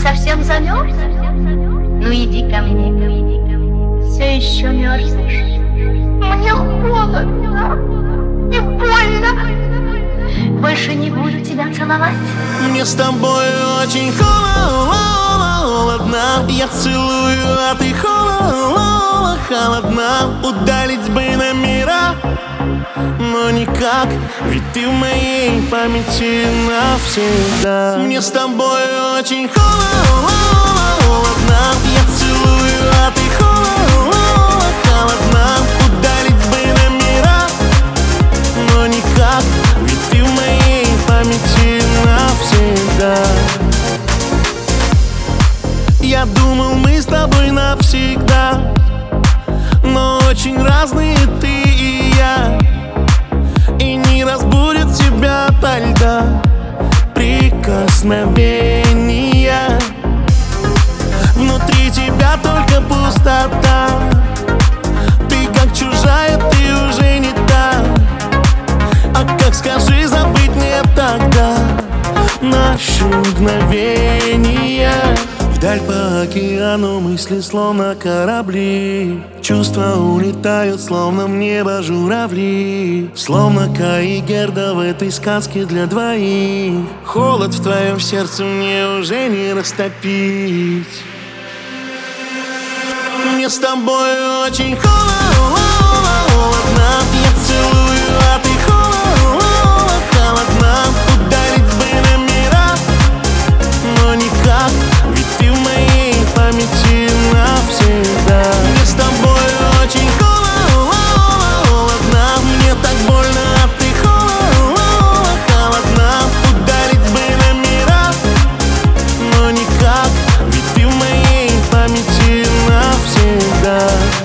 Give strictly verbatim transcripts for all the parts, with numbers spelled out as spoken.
совсем замерз? Ну иди ко мне, все еще мерзнешь. Мне холодно и больно. Больше не буду тебя целовать. Мне с тобой очень холодно. Я целую, а ты холодно, холодно. Удалить бы номера, но никак, ведь ты в моей памяти навсегда. Мне с тобой очень холодно. Я целую, а ты холодно, холодно. Удалить бы номера, но никак, ведь ты в моей памяти навсегда. Я думал, мы с тобой навсегда, но очень разные ты и я. И не разбудит тебя ото льда прикосновения. Внутри тебя только пустота. Ты как чужая, ты уже не та. А как, скажи, забыть мне тогда наши мгновения? Вдаль по океану мысли словно корабли. Чувства улетают, словно в небо журавли. Словно Кай и Герда в этой сказке для двоих. Холод в твоем сердце мне уже не растопить. Мне с тобой очень холодно. Я целую, а ты холодно, холодно. Удалить бы номера, но никак, ведь ты в моей памяти навсегда. Мне с тобой очень холодно. Мне так больно, а ты холодно, холодно. Удалить бы номера, но никак, ведь ты в моей памяти навсегда.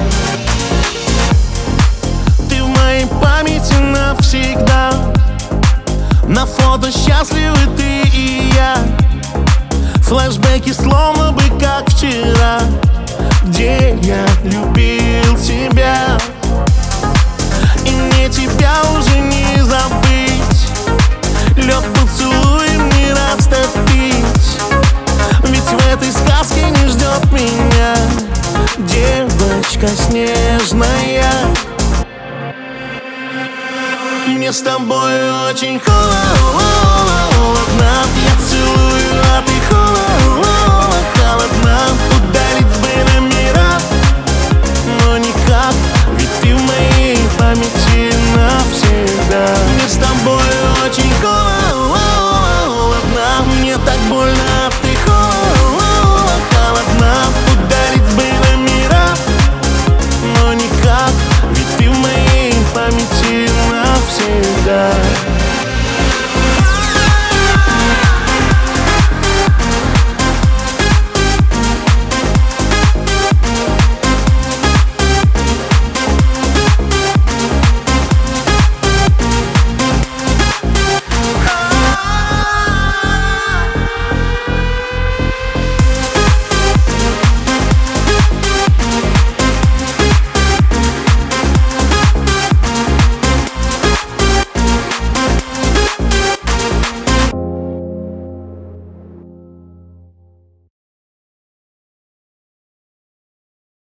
Ты в моей памяти навсегда. На фото счастливы ты и я. Флэшбэки словно бы как вчера, где я любил тебя. И мне тебя уже не забыть. Лед поцелуем не растопить. Ведь в этой сказке не ждет меня девочка снежная. Мне с тобой очень холодно.